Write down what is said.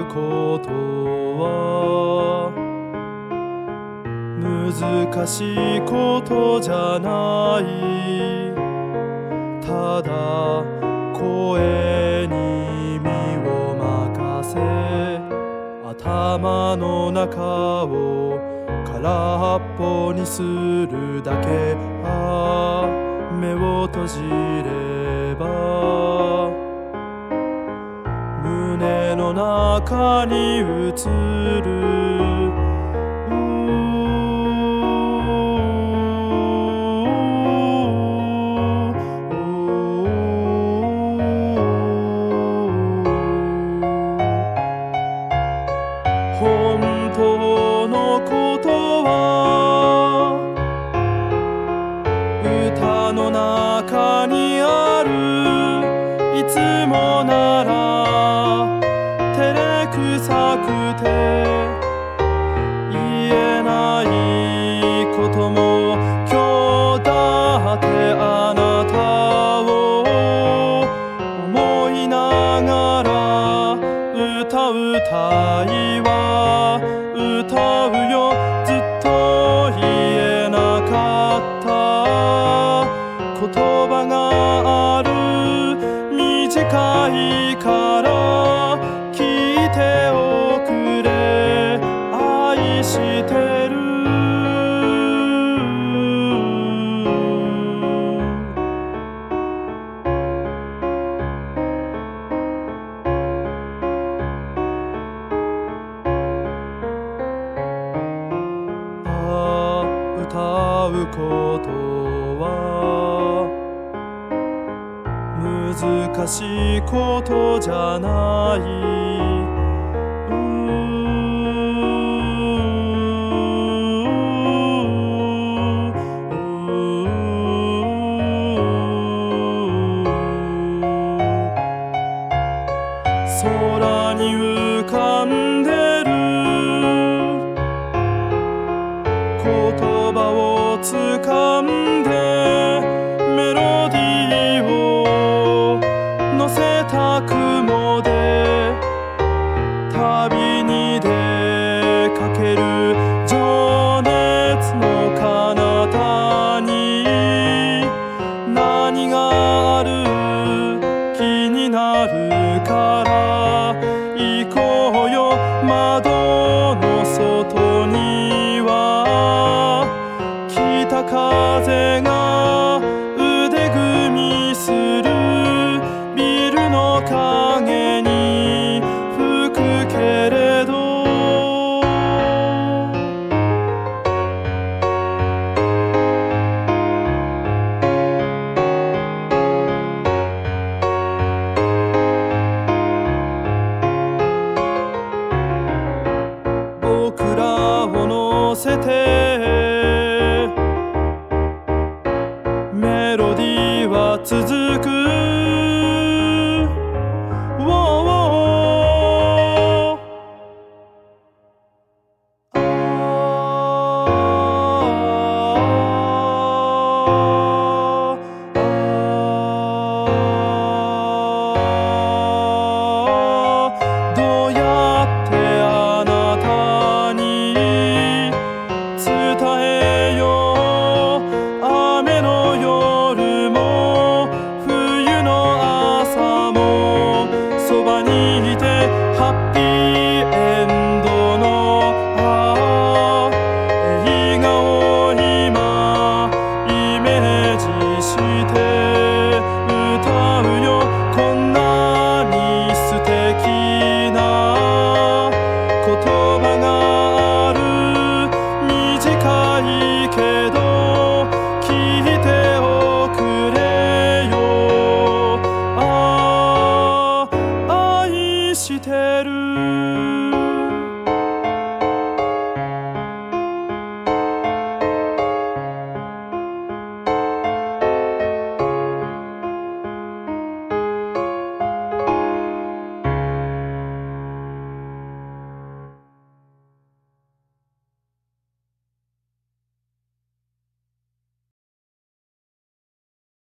ことは難しいことじゃない。ただ声に身を任せ、頭の中を空っぽにするだけ。目を閉じれば胸の中に映る本当のことは歌の中にある。いつもなら照れくさくて言えないことも、今日だってあなたを思いながら歌うたいわ。歌うよずっと言えなかった言葉がある。短いから聞いておくれ。愛してる。歌うことは難しいことじゃない。空に浮かんでる言葉をつかんで、メロディーを乗せた雲で旅に出かける。情熱の彼方に何がある気になるから行こうよ。窓の外には北風が腕組みする。ビルの影に吹くけれど、僕らを乗せて